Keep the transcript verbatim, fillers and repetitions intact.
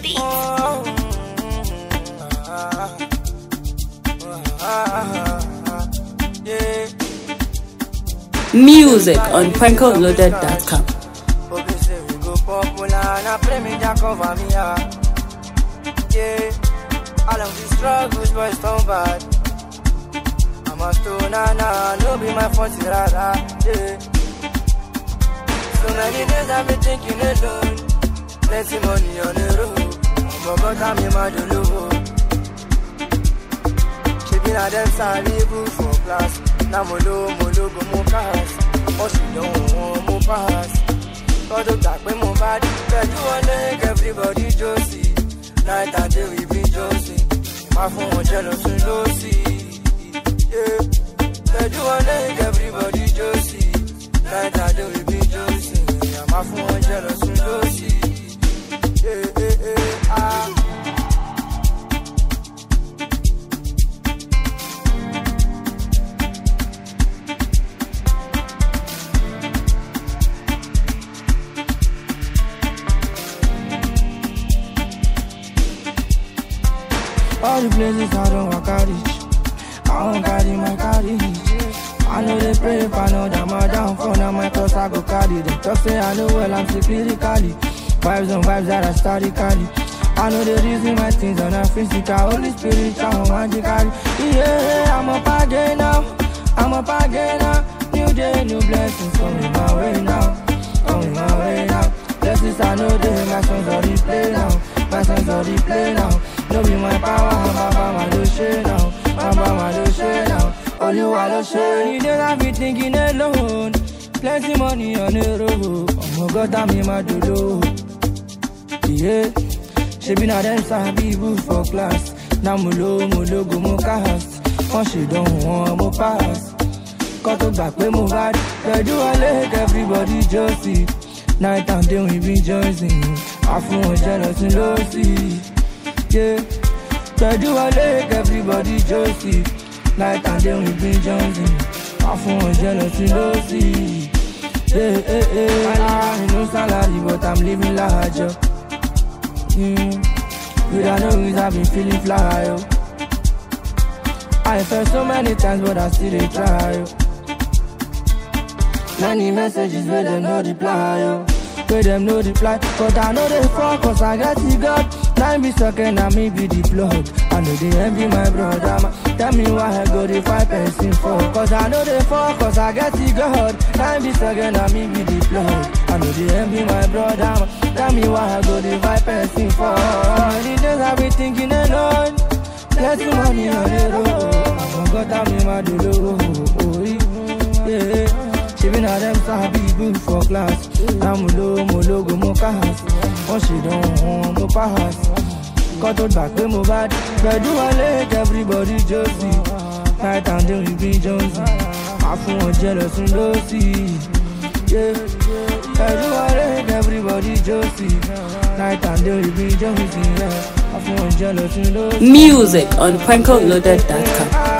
beat. Music on Franco Loaded dot com. All of these struggles, boys, don't bad. I'm a stoner now, no be my fault, rara, yeah. So many days I've been thinking alone. Plenty money on the road. I'm about to be my dolo. She been a them sorry for class. Now molo, molo, go mo pass. Oh, she don't want mo pass. Cause the back when mo bad. But you want to everybody josie. Night and day we be josie. My phone jealous and lossy. Yeah. But you want to everybody josie. Night and day we be josie. Yeah, my phone jealous and lossy. Yeah, yeah, yeah, ah. All the places I don't walk out reach. I don't carry my carriage. I know they pray if I know that my downfall. Now my cross I go carry them. Talk say I know well I'm spiritually. Vibes on vibes that I started carry. I know the reason my things are not physical. Holy spiritual, magically. Yeah, I'm up again now. I'm up again now. New day, new blessings coming my way now. Coming my way now. Blessings I know they, my songs are replay now. My songs are replay now. No be my power, my mama do shit now. My mama do shit now. Only one do shit. You don't have me thinking alone. Plenty money on the road. Oh my God, I'm in my dodo. Yeah, she been a them sabi boo for class. Now mulo mulo go mo cast. When she don't want mo pass. Cut to back with mo bad. They do a leg, everybody josie. Night and day we be joying. I feel jealous and lossy. Yeah, they do a leg, everybody josie. Night and day we be joying. I feel jealous and lossy. Yeah, yeah, yeah. I no salary, but I'm living large. Mm. Without no reason, I've been feeling fly, yo. I felt so many times, but I still they try, yo. Many messages where them no reply, yo. Where them no reply, but I know they fall, cause I got you God. Nine be second, and me be the plug. I know they envy my brother, man. Tell me why I go the five percent for. Cause I know they fall, cause I got you God. Nine be second, and me be the plug. I know they envy my brother, man. Tell me why I go the five percent for. Many days I be thinking alone. Plenty money on the road. I forgot I'm in my dolo. Oh, yeah. She been a them sabi good for class. Now mulo mulo go mo cast. When she don't want mo pass. Cut out back with mo bad. But do a leg, everybody josie. Night and day we be jonesy. I feel jealous and lossy. Yeah, I do a leg, everybody josie. Night and day we be jonesy. Yeah, I feel jealous and lossy. Music on Franco Loaded dot com.